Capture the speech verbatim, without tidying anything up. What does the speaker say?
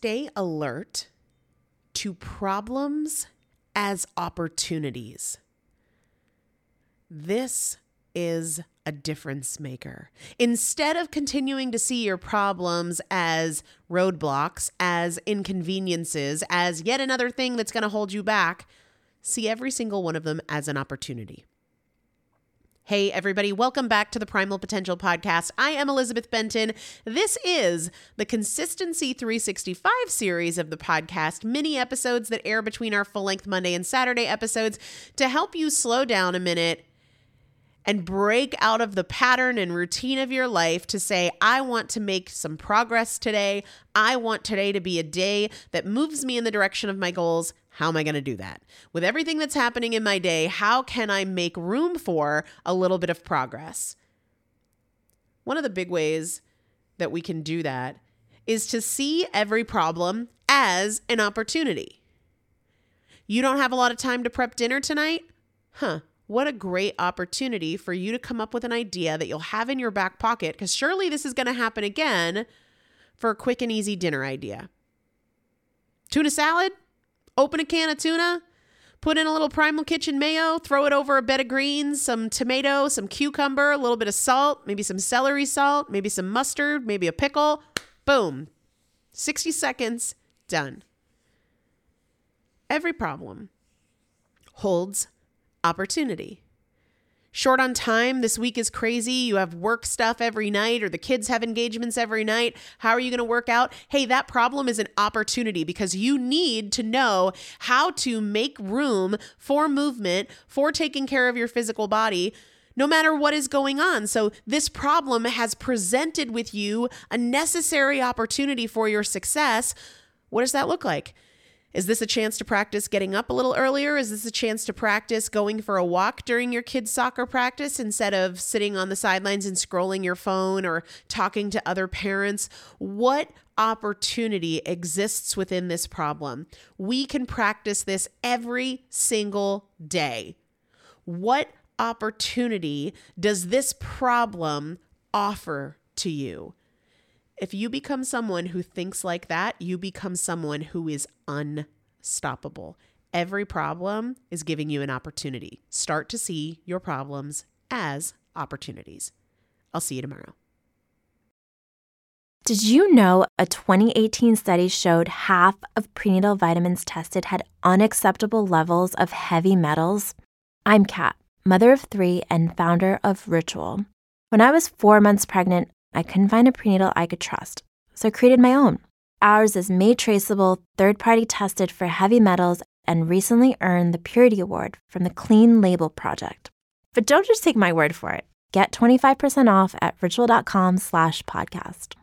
stay alert to problems as opportunities. This is a difference maker. Instead of continuing to see your problems as roadblocks, as inconveniences, as yet another thing that's going to hold you back, see every single one of them as an opportunity. Hey, everybody. Welcome back to the Primal Potential Podcast. I am Elizabeth Benton. This is the Consistency three sixty-five series of the podcast, mini episodes that air between our full-length Monday and Saturday episodes to help you slow down a minute and break out of the pattern and routine of your life to say, I want to make some progress today. I want today to be a day that moves me in the direction of my goals. How am I going to do that? With everything that's happening in my day, how can I make room for a little bit of progress? One of the big ways that we can do that is to see every problem as an opportunity. You don't have a lot of time to prep dinner tonight? Huh. What a great opportunity for you to come up with an idea that you'll have in your back pocket, because surely this is going to happen again, for a quick and easy dinner idea. Tuna salad? Open a can of tuna, put in a little Primal Kitchen mayo, throw it over a bed of greens, some tomato, some cucumber, a little bit of salt, maybe some celery salt, maybe some mustard, maybe a pickle. Boom. sixty seconds, done. Every problem holds opportunity. Short on time, this week is crazy. You have work stuff every night, or the kids have engagements every night. How are you going to work out? Hey, that problem is an opportunity because you need to know how to make room for movement, for taking care of your physical body, no matter what is going on. So this problem has presented with you a necessary opportunity for your success. What does that look like? Is this a chance to practice getting up a little earlier? Is this a chance to practice going for a walk during your kids' soccer practice instead of sitting on the sidelines and scrolling your phone or talking to other parents? What opportunity exists within this problem? We can practice this every single day. What opportunity does this problem offer to you? If you become someone who thinks like that, you become someone who is unstoppable. Every problem is giving you an opportunity. Start to see your problems as opportunities. I'll see you tomorrow. Did you know a twenty eighteen study showed half of prenatal vitamins tested had unacceptable levels of heavy metals? I'm Kat, mother of three and founder of Ritual. When I was four months pregnant, I couldn't find a prenatal I could trust, so I created my own. Ours is made traceable, third-party tested for heavy metals, and recently earned the Purity Award from the Clean Label Project. But don't just take my word for it. Get twenty-five percent off at ritual.com slash podcast.